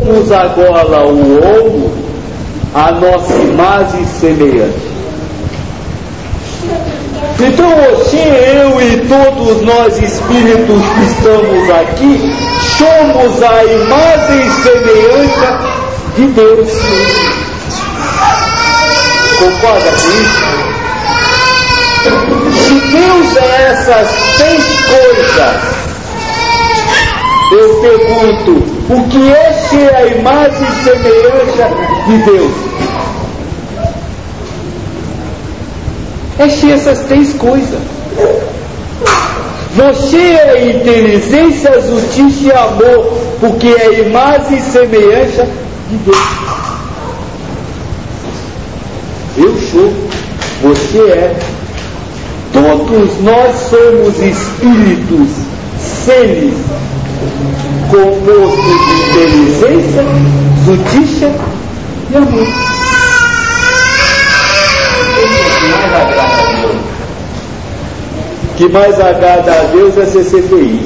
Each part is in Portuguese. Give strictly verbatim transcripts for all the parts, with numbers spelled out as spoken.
somos agora o ouro a nossa imagem semelhante. Então hoje eu e todos nós espíritos que estamos aqui somos a imagem e semelhança de Deus. Concorda com isso? Se Deus é essas três coisas, eu pergunto, o que é ser a imagem e semelhança de Deus? É ser essas três coisas. Você é inteligência, justiça e amor, porque é imagem e semelhança de Deus. Eu sou, você é. Todos nós somos espíritos, seres compostos de inteligência, justiça e amor. O que mais agrada a Deus é ser feliz.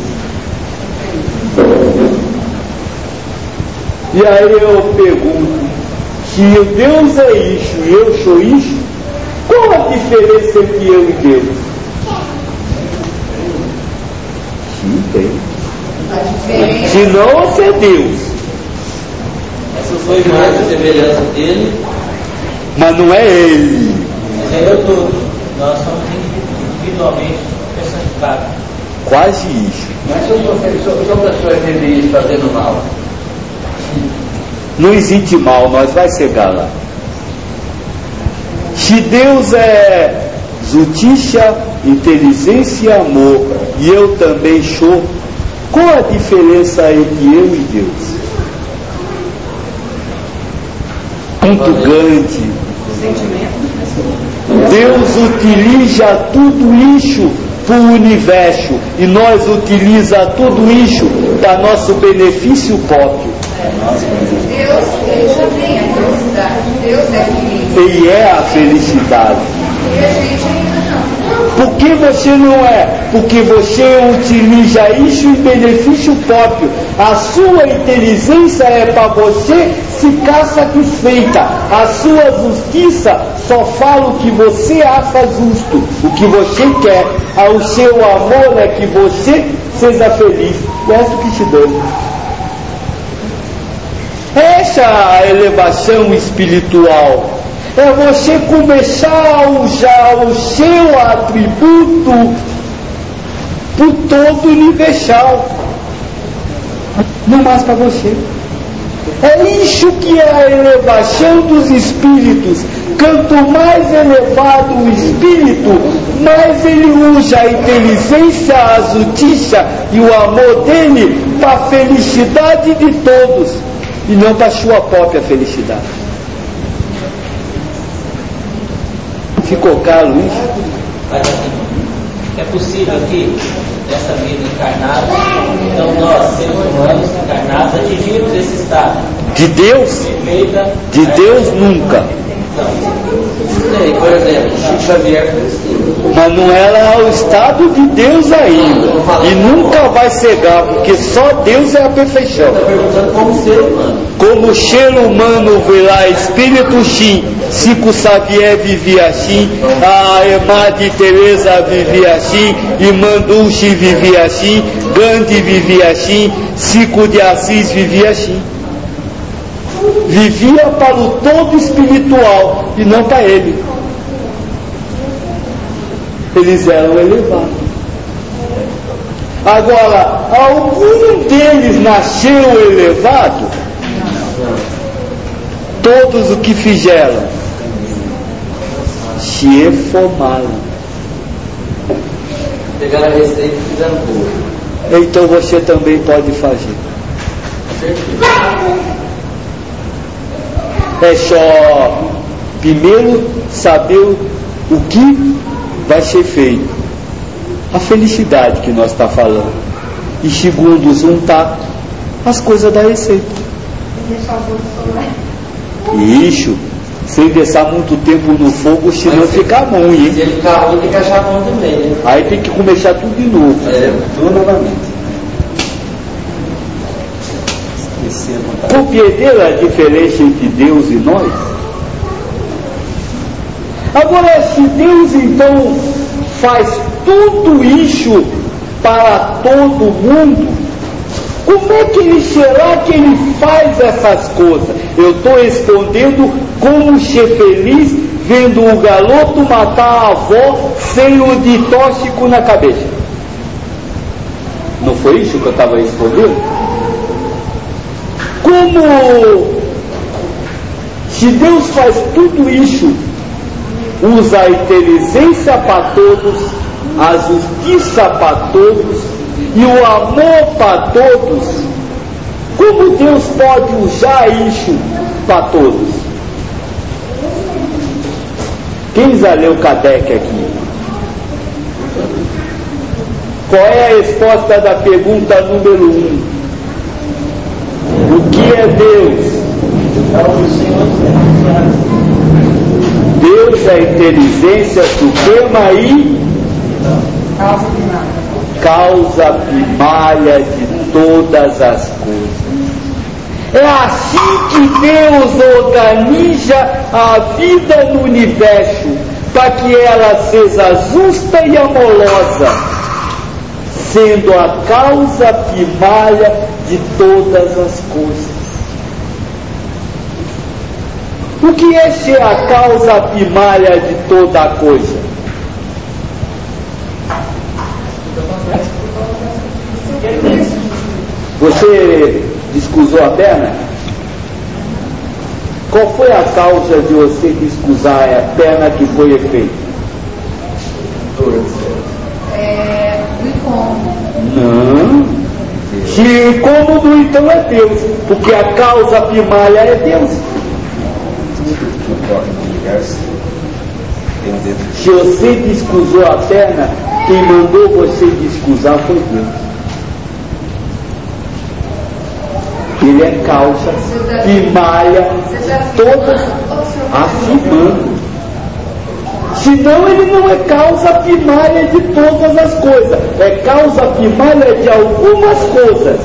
E aí eu pergunto, se Deus é isso e eu sou isso, qual a diferença entre eu e Deus? Sim, tem. Se não, você é Deus. Essa foi mais a semelhança dele. Mas não é ele. Mas ele é todo. Nós somos individualmente personificados. Quase isso. Mas se uma pessoa entender isso fazendo mal? Não existe mal, nós vai chegar lá. Se Deus é justiça, inteligência e amor, e eu também sou, qual a diferença entre eu e Deus? Muito grande. Deus utiliza tudo isso para o universo e nós utiliza tudo isso para nosso benefício próprio. Deus, Deus também é felicidade. Deus é feliz. Ele é a felicidade. E a gente ainda não. Por que você não é? Porque você utiliza isso em benefício próprio. A sua inteligência é para você ficar satisfeita. A sua justiça só fala o que você acha justo, o que você quer. O seu amor é que você seja feliz. É isso que te dou. Essa é a elevação espiritual. É você começar a usar o seu atributo por todo universal. Não mais para você. É isso que é a elevação dos espíritos. Quanto mais elevado o espírito, mais ele usa a inteligência, a justiça e o amor dele para a felicidade de todos e não para a sua própria felicidade. Ficou claro isso? Mas assim, é possível que nessa vida encarnada, então nós, seres humanos encarnados, atingimos esse estado de Deus? Perfeita, de Deus nunca. Não. Por exemplo, Chico Xavier foi assim. Mas não era o estado de Deus ainda. E nunca vai chegar, porque só Deus é a perfeição. Está perguntando como ser humano. Como ser humano vê lá, espírito sim. Chico Xavier vivia assim, a Madre Teresa vivia assim, Irmã Dulce vivia assim, Gandhi vivia assim, Chico de Assis vivia assim. Vivia para o todo espiritual e não para ele. Eles eram elevados. Agora, algum deles nasceu elevado? Todos o que fizeram? Se reformaram. Pegaram a receita e fizeram boa. Então você também pode fazer. É só primeiro saber o que vai ser feito, a felicidade que nós está falando, e segundo juntar as coisas da receita. Isso, sem deixar muito tempo no fogo, senão fica ruim, hein? Se ele ficar ruim, tem que achar bom também, né? Aí tem que começar tudo de novo, É. tudo novamente. Compreenderam a diferença entre Deus e nós? Agora, se Deus então faz tudo isso para todo mundo, como é que ele será que ele faz essas coisas? Eu estou respondendo como ser feliz vendo o garoto matar a avó sem o de tóxico na cabeça. Não foi isso que eu estava respondendo? Como se Deus faz tudo isso, usa a inteligência para todos, a justiça para todos e o amor para todos, como Deus pode usar isso para todos? Quem já leu Kardec aqui? Qual é a resposta da pergunta número um? O que é Deus? Deus é a inteligência suprema e Causa primária. causa primária de todas as coisas. É assim que Deus organiza a vida no universo, para que ela seja justa e amorosa, sendo a causa primária de todas as coisas. O que é ser a causa primária de toda a coisa? Você descusou a perna? Qual foi a causa de você descusar a perna que foi efeito? É, o incômodo. Não. Se incômodo, então é Deus, porque a causa primária é Deus. Se você descusou a perna, quem mandou você descusar foi Deus. Ele é causa primária de todas, afirmando. Senão ele não é causa primária de todas as coisas, é causa primária de algumas coisas.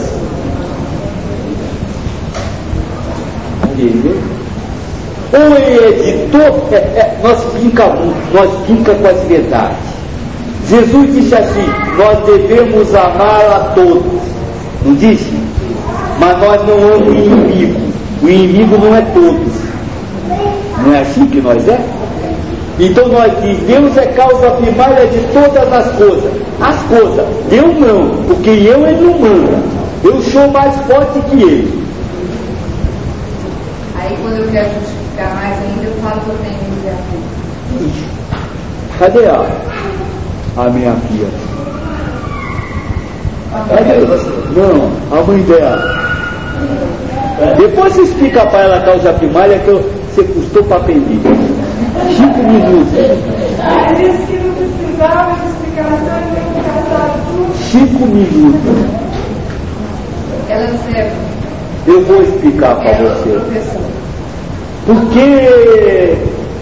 Entendeu? Ou ele é de todo, é, é, nós brincamos, nós brincamos com as verdades. Jesus disse assim: nós devemos amar a todos, não disse? Mas nós não amamos o inimigo. O inimigo não é todos. Não é assim que nós é? Então nós dizemos, Deus é causa primária de todas as coisas. As coisas, eu não, porque eu ele não manda. Eu sou mais forte que ele. Aí quando eu quero justificar mais ainda, eu falo que eu tenho livre-arbítrio. Cadê a, a minha filha? Cadê? Não, a mãe dela. Depois você explica para ela a causa primária que eu, você custou para aprender. Cinco minutos. Ela disse que não precisava de explicação e tem que casar tudo. Cinco minutos. Ela serve. Eu vou explicar para Ela, você. professor. Porque.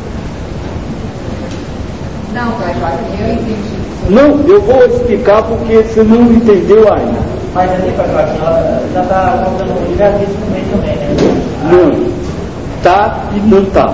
Não, pai Joaquim, eu entendi. Não, eu vou explicar porque você não entendeu ainda. Mas ali, Pai Joaquim, ela já está contando o livre-arbítrio no meio também, né? Não. Tá e não tá.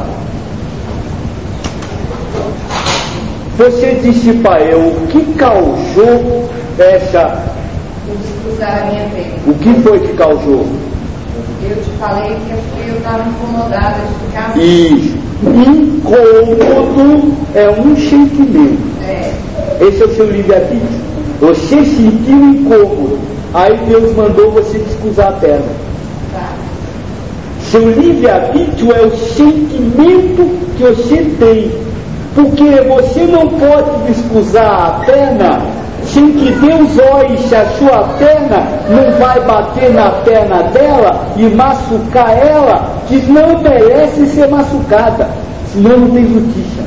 Você disse para eu o que causou essa. Usar a minha pena. O que foi que causou? Eu te falei que é porque eu estava incomodada de ficar assim. Isso. Incômodo é um sentimento. É. Esse é o seu livre-arbítrio. Você sentiu incômodo. Aí Deus mandou você descusar a perna. Tá. Seu livre-arbítrio é o sentimento que você tem. Porque você não pode descusar a perna sem que Deus olhe se a sua perna não vai bater na perna dela e machucar ela, que não merece ser machucada, senão não tem justiça.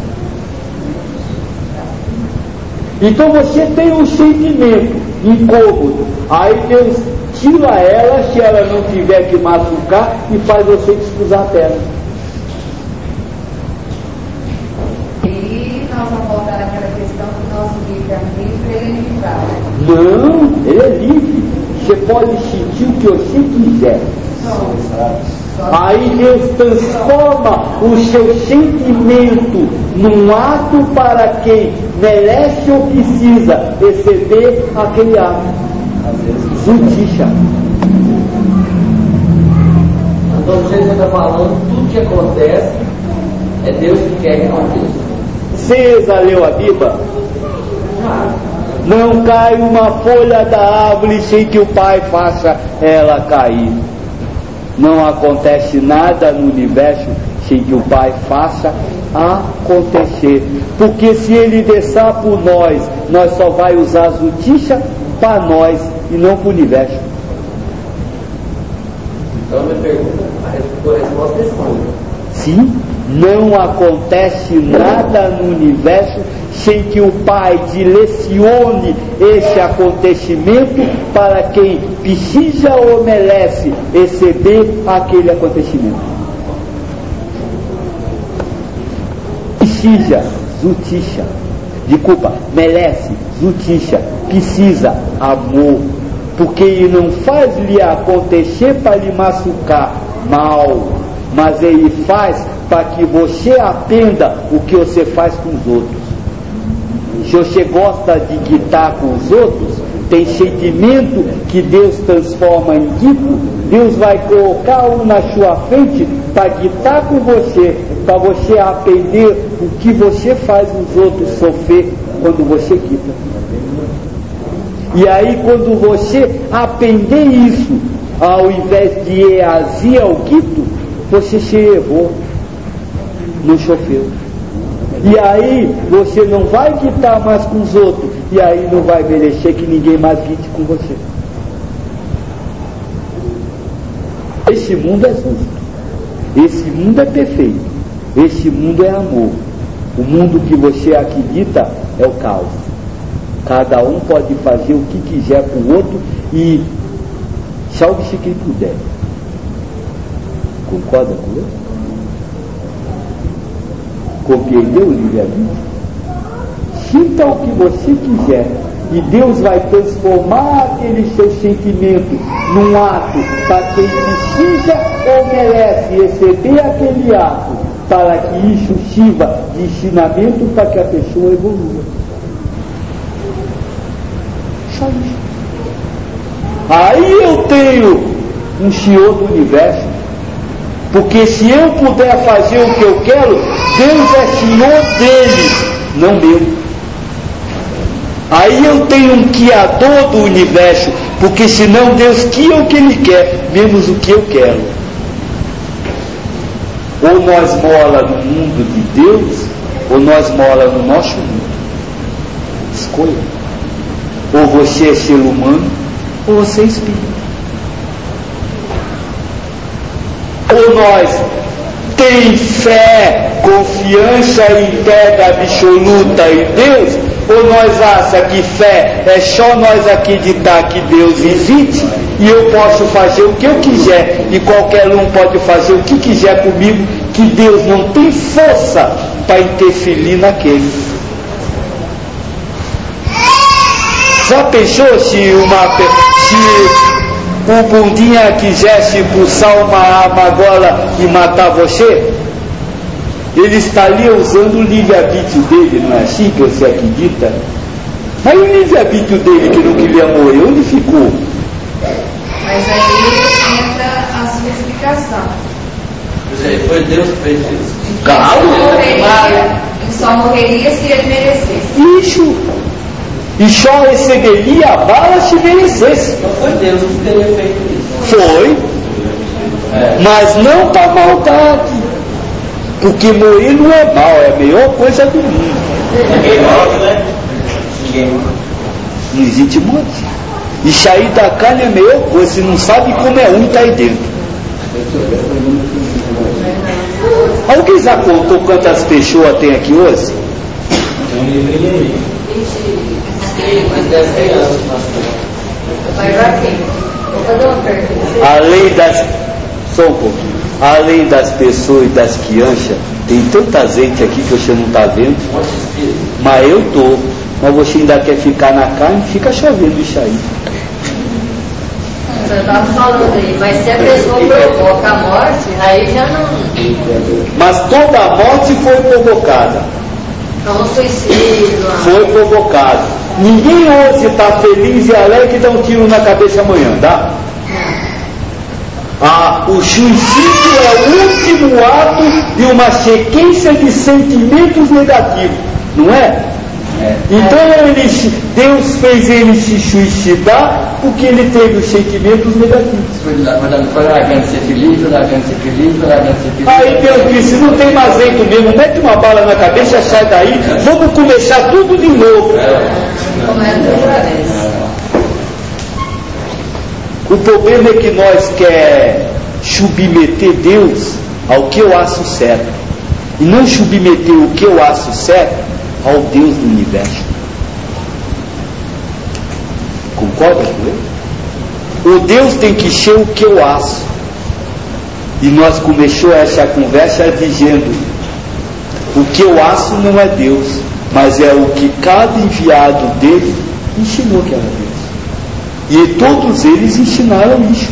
Então você tem um sentimento incômodo, aí Deus tira ela, se ela não tiver que machucar, e faz você descusar a perna. E nós vamos voltar naquela questão do nosso livre-arbítrio, ele é limitado. Não, ele é livre. Você pode sentir o que você quiser. Aí Deus transforma o seu sentimento num ato para quem merece ou precisa receber aquele ato. Zutisha. Então você está falando, tudo que acontece é Deus que quer que aconteça. César leu a Bíblia? Não cai uma folha da árvore sem que o Pai faça ela cair. Não acontece nada no universo sem que o Pai faça acontecer. Porque se Ele deixar por nós, nós só vai usar a justiça para nós e não para o universo. Então me pergunta, a resposta é sim. Sim, não acontece nada no universo sem que o Pai direcione esse acontecimento para quem precisa ou merece receber aquele acontecimento. Precisa, justiça. Desculpa, merece, justiça, precisa, amor. Porque ele não faz lhe acontecer para lhe machucar mal, mas ele faz para que você aprenda o que você faz com os outros. Se você gosta de guitar com os outros, tem sentimento que Deus transforma em guito, Deus vai colocar um na sua frente para guitar com você, para você aprender o que você faz os outros sofrer quando você guita. E aí quando você aprender isso, ao invés de reagir ao guito, você se elevou, não sofreu. E aí você não vai guitar mais com os outros, e aí não vai merecer que ninguém mais guite com você. Esse mundo é justo, esse mundo é perfeito, esse mundo é amor. O mundo que você acredita é o caos. Cada um pode fazer o que quiser com o outro e salve-se quem puder. Concorda com ele? Compreendeu o livre-arbítrio? Sinta o que você quiser e Deus vai transformar aquele seu sentimento num ato para quem precisa ou merece receber aquele ato, para que isso sirva de ensinamento para que a pessoa evolua. Só isso. Aí eu tenho um Senhor do universo. Porque se eu puder fazer o que eu quero, Deus é Senhor dele, não meu. Aí eu tenho um Criador do universo, porque senão Deus quer o que Ele quer, menos o que eu quero. Ou nós mora no mundo de Deus, ou nós mora no nosso mundo. Escolha. Ou você é ser humano, ou você é espírito. Ou nós tem fé, confiança e entrega absoluta em Deus, ou nós acha que fé é só nós acreditar que Deus existe e eu posso fazer o que eu quiser e qualquer um pode fazer o que quiser comigo, que Deus não tem força para interferir naquele. Já pensou se uma se o bundinha quisesse pulsar uma arma agora e matar você? Ele estaria usando o livre-arbítrio dele, não é assim que você acredita? Mas o livre-arbítrio dele que não queria morrer, onde ficou? Mas aí entra a sua explicação. Foi Deus que fez isso. Claro. Morreria, só morreria se ele merecesse. Isso. E só receberia a bala se merecesse. Não foi Deus que teria feito isso. Foi. É. Mas não para maldade. Porque morrer não é mal, é a melhor coisa do mundo. Ninguém morre, né? Ninguém morre. Não existe morte. E sair da carne é a melhor coisa. Você não sabe como é ruim estar aí dentro. Alguém já contou quantas pessoas tem aqui hoje? Além das. Só um pouquinho. Além das pessoas e das crianças, tem tanta gente aqui que você não está vendo. Mas eu estou. Mas você ainda quer ficar na carne, fica chovendo isso aí. o senhor estava falando aí, mas se a pessoa provoca a morte, aí já não. Mas toda a morte foi provocada. Não, suicídio. Foi provocado. Ninguém hoje está feliz e alegre e dá um tiro na cabeça amanhã, tá? Ah, o suicídio é o último ato de uma sequência de sentimentos negativos, não é? É. Então ele, Deus fez ele se suicidar porque ele teve os sentimentos negativos. Foi largando ser feliz, foi largando ser feliz, foi largando ser feliz. Aí Deus disse, não tem mais jeito mesmo, mete uma bala na cabeça, sai daí, vamos começar tudo de novo. É. Começa outra vez. O problema é que nós quer submeter Deus ao que eu acho certo e não submeter o que eu acho certo ao Deus do universo. Concorda com ele? O Deus tem que ser o que eu acho. E nós começamos essa conversa dizendo: o que eu acho não é Deus, mas é o que cada enviado dele ensinou que era Deus. E todos eles ensinaram isso.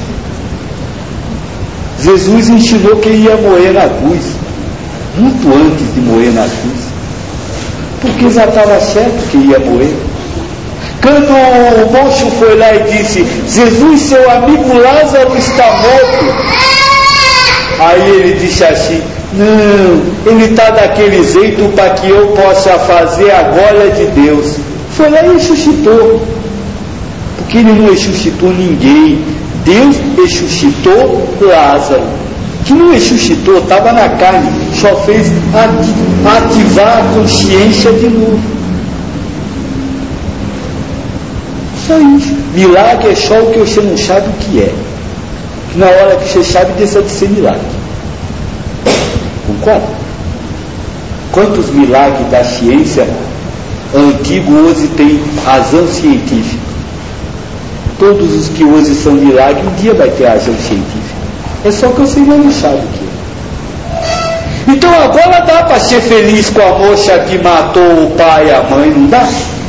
Jesus ensinou que ia morrer na cruz, muito antes de morrer na cruz, porque já estava certo que ia morrer. Quando o moço foi lá e disse: Jesus, seu amigo Lázaro está morto. Aí ele disse assim: não, ele está daquele jeito para que eu possa fazer a glória de Deus. Foi lá e ressuscitou, porque ele não ressuscitou ninguém. Deus ressuscitou Lázaro, que não ressuscitou, estava na carne, só fez ativar a consciência de novo. Só isso. Milagre é só o que você não sabe o que é. Na hora que você sabe, deixa de ser milagre. Concorda? Quantos milagres da ciência antiga hoje tem razão científica? Todos os que hoje são milagres, um dia vai ter razão científica. É só que você ainda não sabe o que é. Então agora dá para ser feliz com a moça que matou o pai e a mãe, não dá?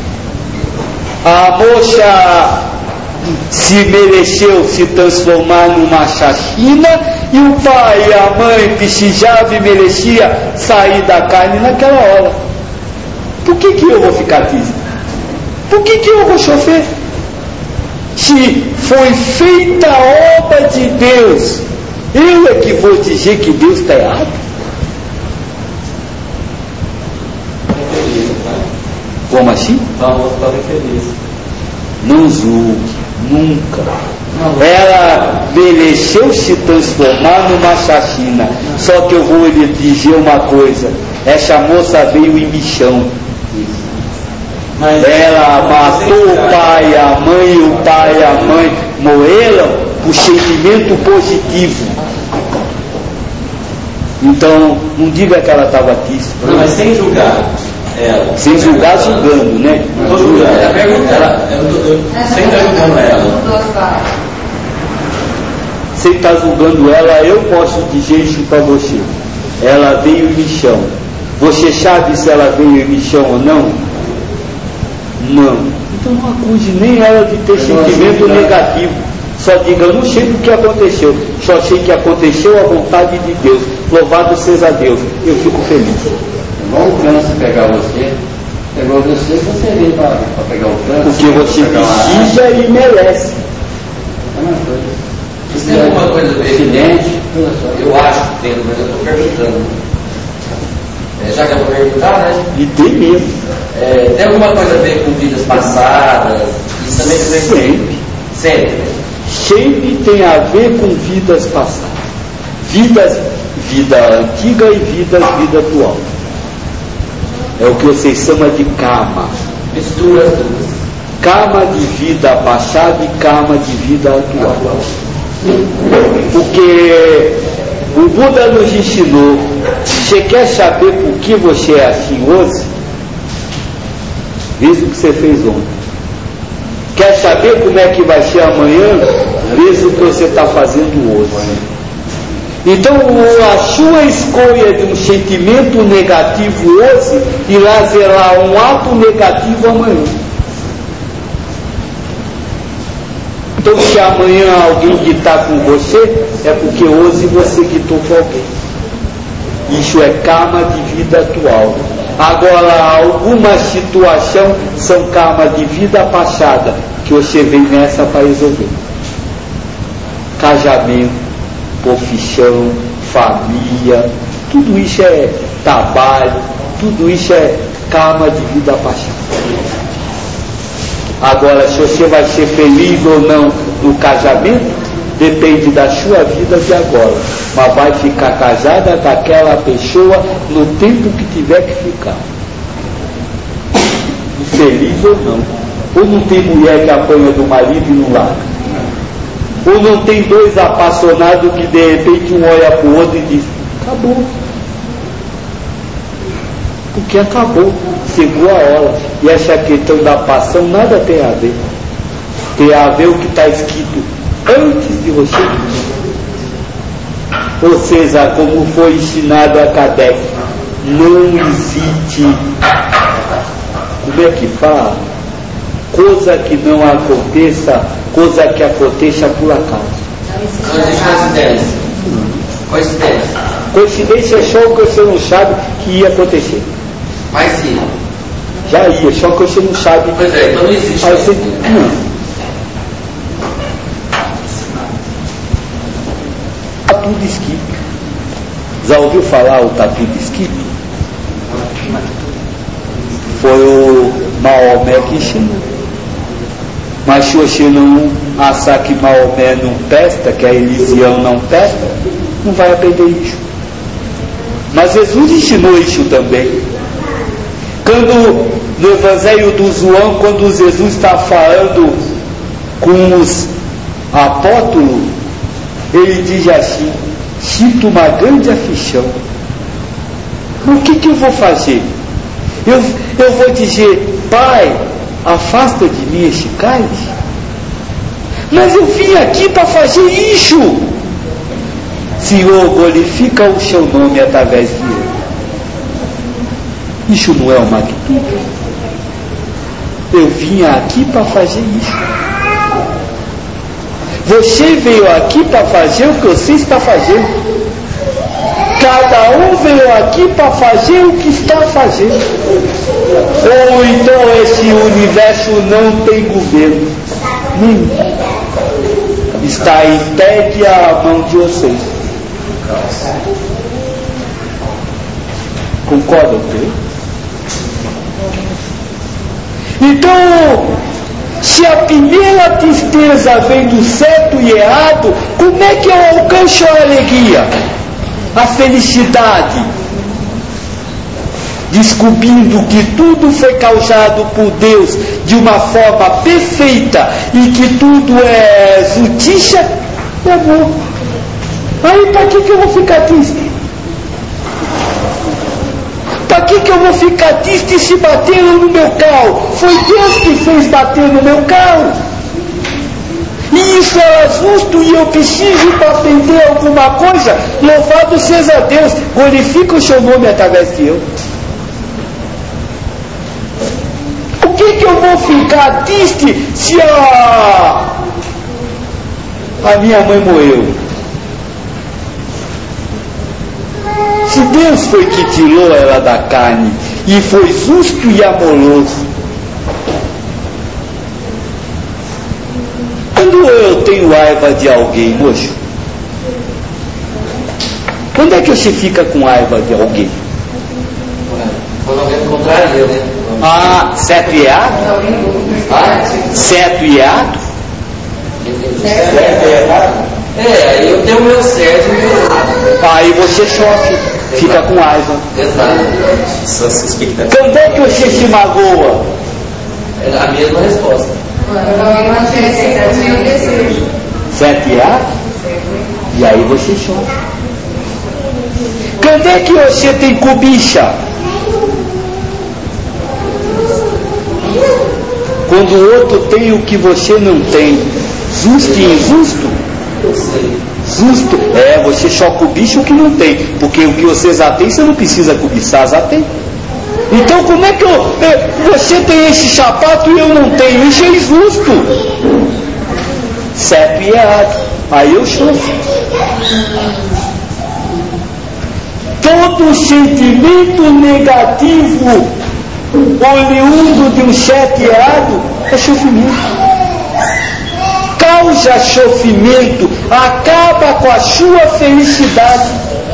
A moça se mereceu se transformar numa assassina e o pai e a mãe precisavam e merecia sair da carne naquela hora. Por que que eu vou ficar triste? Por que que eu vou sofrer? Se foi feita a obra de Deus, eu é que vou dizer que Deus está errado? Como assim? Vamos para feliz. Não julgue, nunca. Ela mereceu se transformar numa assassina. Só que eu vou lhe dizer uma coisa: essa moça veio em missão. Mas ela matou o pai e a mãe, e o pai e a mãe morreram por sentimento positivo. Então, não diga que ela estava triste. Não, mas sem julgar ela. Sem julgar, julgando, né? Não estou julgando. Ela pergunta, ela, eu, eu, eu, sem estar julgando ela. Sem estar julgando ela, eu posso dizer isso para você. Ela veio em missão. Você sabe se ela veio em missão ou não? Não. Então não acuse nem ela de ter sentimento negativo. Só diga: eu não sei do que aconteceu, só sei que aconteceu a vontade de Deus. Louvado seja Deus. Eu fico feliz. Igual o câncer pegar você, pegou você e você veio para pegar o câncer. Porque você precisa e merece. É uma coisa. Isso tem alguma coisa a ver? Acidente. Eu acho que tem, mas eu estou perguntando. É, já que eu vou perguntar, né? E tem mesmo. É, tem alguma coisa a ver com vidas passadas? Isso também tem a ver com... Sempre. Sempre. Sempre tem a ver com vidas passadas. Vidas, vida antiga e vidas, vida atual. É o que vocês chamam de karma. Mistura as duas. Karma de vida passada e karma de vida atual. Porque o Buda nos ensinou: você quer saber por que você é assim hoje? Veja o que você fez ontem. Quer saber como é que vai ser amanhã? Veja o que você está fazendo hoje. Então a sua escolha de um sentimento negativo hoje irá gerar um ato negativo amanhã. Então, se amanhã alguém gritar com você, é porque hoje você gritou com alguém. Isso é karma de vida atual. Agora, algumas situações são karma de vida passada, que você vem nessa para resolver. Casamento, profissão, família, tudo isso é trabalho, tudo isso é karma de vida passada. Agora, se você vai ser feliz ou não no casamento, depende da sua vida de agora. Mas vai ficar casada com aquela pessoa no tempo que tiver que ficar. Feliz ou não. Ou não tem mulher que apanha do marido e não larga. Ou não tem dois apaixonados que de repente um olha para o outro e diz, acabou. Porque acabou, chegou a hora. E essa questão da paixão nada tem a ver. Tem a ver o que está escrito antes de você. Ou seja, como foi ensinado a Kardec, não existe, como é que fala? Coisa que não aconteça, coisa que aconteça por acaso. Coincidência. Coincidência. Coincidência é só o que você não sabe que ia acontecer. Mas sim. Já ia, só que você não sabe. Pois é, então não existe. Aí você... Não. Tatu de esquipe. Já ouviu falar o tatu de esquipe? Foi o Maomé que ensinou. Mas se você não achar que Maomé não testa, que a Elisião não testa, não vai aprender isso. Mas Jesus ensinou isso também. Quando no Evangelho do João, quando Jesus está falando com os apóstolos, ele diz assim, sinto uma grande aflição. O que que eu vou fazer? Eu, eu vou dizer, Pai, afasta de mim este cálice? Mas eu vim aqui para fazer isso. Senhor, glorifica o seu nome através de eu. Isso não é uma atitude? Eu vim aqui para fazer isso. Você veio aqui para fazer o que você está fazendo. Cada um veio aqui para fazer o que está fazendo. Ou então esse universo não tem governo. Nenhum. Está entregue à mão de vocês. Concordam comigo? Então, se a primeira tristeza vem do certo e errado, como é que eu alcanço a alegria, a felicidade? Descobrindo que tudo foi causado por Deus de uma forma perfeita e que tudo é justiça, é bom. Aí para que, que eu vou ficar triste? Para que, que eu vou ficar triste se bateram no meu carro? Foi Deus que fez bater no meu carro. E isso é justo e eu preciso para aprender alguma coisa. Louvado seja Deus, glorifica o seu nome através de eu. Por que, que eu vou ficar triste se a, a minha mãe morreu? Se Deus foi que tirou ela da carne e foi justo e amoroso, quando eu tenho raiva de alguém, moço, quando é que você fica com raiva de alguém? Quando alguém contraria, né? Ah, certo e errado? Ah, certo e errado? certo e errado? É, aí eu tenho o meu certo e o meu errado. Aí você sofre, fica com raiva. Exato. Só se expectativa. Quando é que você se magoa? É a mesma resposta. Certo e errado? E aí você sofre. Quando é que você tem cobiça? Quando o outro tem o que você não tem. Justo e injusto? Eu sei. Justo. É, você só cobiça o que não tem. Porque o que você já tem, você não precisa cobiçar, já tem. Então como é que eu, eu, você tem esse sapato e eu não tenho? Isso é injusto. certo e errado. Aí eu chofo. Todo sentimento negativo oriundo de um certo e errado é sofrimento. Causa sofrimento, acaba com a sua felicidade.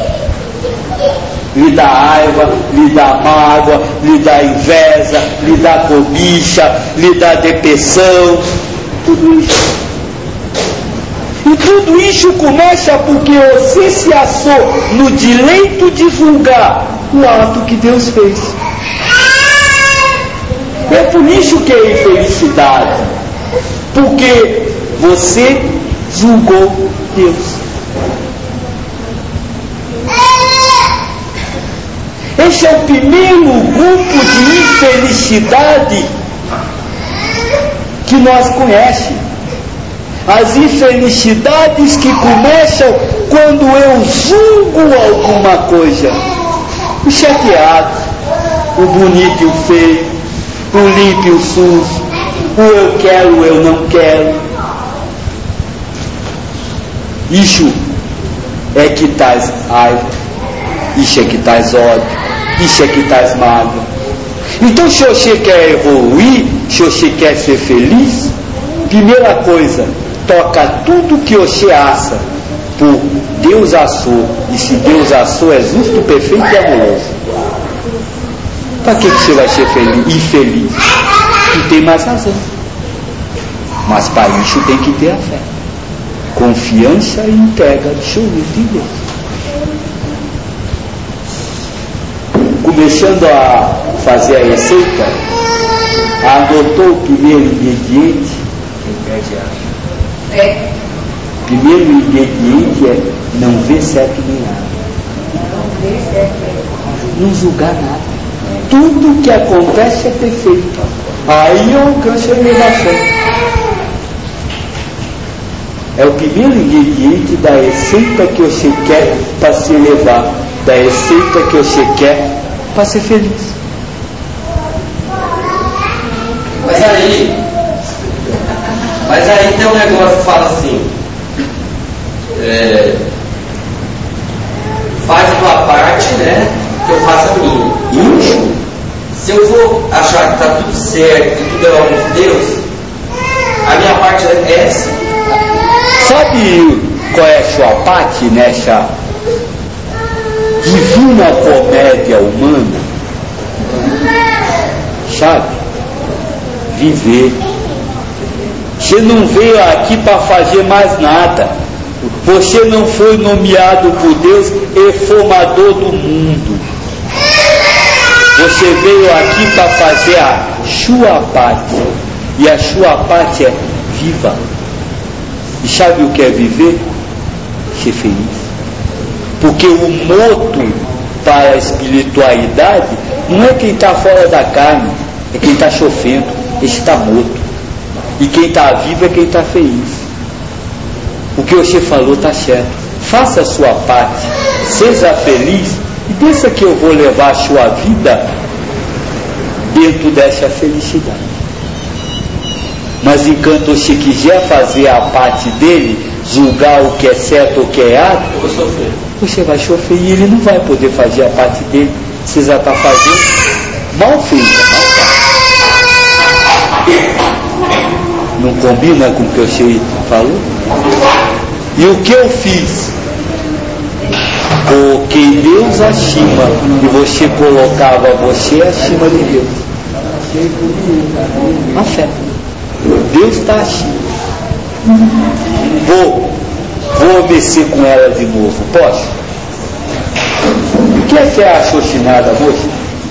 Lhe dá raiva, lhe dá mágoa, lhe dá inveja, lhe dá cobiça, lhe dá depressão, tudo isso. E tudo isso começa porque você se achou no direito de julgar o ato que Deus fez. É por isso que é infelicidade. Porque você julgou Deus. Esse é o primeiro grupo de infelicidade que nós conhecemos. As infelicidades que começam quando eu julgo alguma coisa. O chateado, o bonito e o feio, o limpo e o sujo, o eu quero, o eu não quero. Isso é que traz raiva, isso é que traz ódio, isso é que traz mágoa. Então, se você quer evoluir, se você quer ser feliz, primeira coisa, toca tudo que você acha por Deus achou, e se Deus achou é justo, perfeito e amoroso. Para que, que você vai ser feliz, infeliz? Não tem mais razão. Mas para isso tem que ter a fé, confiança e entrega absoluta em Deus. Começando a fazer a receita, adotou o primeiro ingrediente. É. Primeiro ingrediente é não ver certo nem nada. Não julgar nada. Tudo que acontece é perfeito. Aí eu alcanço a elevação. É o primeiro ingrediente da receita que você quer para se elevar, da receita que você quer para ser feliz. Mas aí, mas aí tem um negócio que fala assim, é, faz a tua parte, né, que eu faço a minha. E se eu vou achar que está tudo certo, que tudo é obra de Deus, a minha parte é essa. Sabe qual é a sua parte nessa divina comédia humana? Sabe? Viver. Você não veio aqui para fazer mais nada. Você não foi nomeado por Deus reformador do mundo. Você veio aqui para fazer a sua parte. E a sua parte é viva. E sabe o que é viver? Ser feliz. Porque o moto para a espiritualidade não é quem está fora da carne, é quem está sofrendo, esse está morto. E quem está vivo é quem está feliz. O que você falou está certo. Faça a sua parte, seja feliz e pensa que eu vou levar a sua vida dentro dessa felicidade. Mas enquanto você quiser fazer a parte dele, julgar o que é certo ou o que é errado, Eu vou sofrer. você vai sofrer e ele não vai poder fazer a parte dele. Você já está fazendo mal feita, mal feita. Não combina com o que você falou? E o que eu fiz? Coloquei Deus acima e você colocava você acima de Deus. A fé. Deus está acima. Vou, vou descer com ela de novo. Posso? O que é fé raciocinada, moça?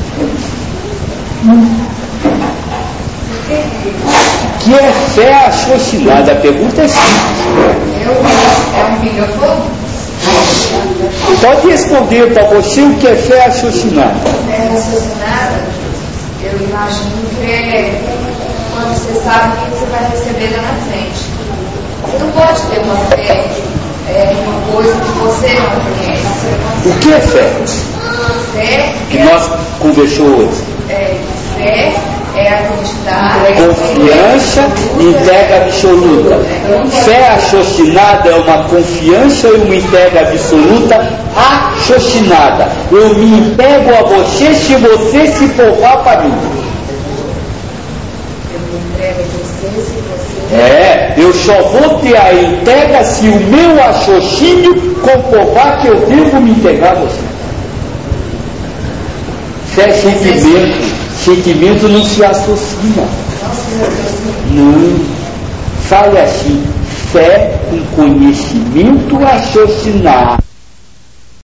O que é fé raciocinada? A pergunta é simples. Eu, é um microfone? Pode responder para você o que é fé raciocinada. É raciocinada, eu imagino que é quando você sabe o que você vai receber lá na frente. Você não pode ter uma fé é, uma coisa que você não conhece. O que é fé? Fé Que é, nós conversamos hoje. é, fé É acreditar. Confiança, entrega absoluta. Fé raciocinada é uma confiança e uma entrega absoluta raciocinada. Eu me entrego a você se você se provar para mim. Eu me entrego a você se você. É, eu só vou ter a entrega se o meu raciocínio comprovar que eu devo me entregar a você. Fé é sentimento. Sentimento não se associa. Não. Fale assim. Fé com conhecimento raciocinado.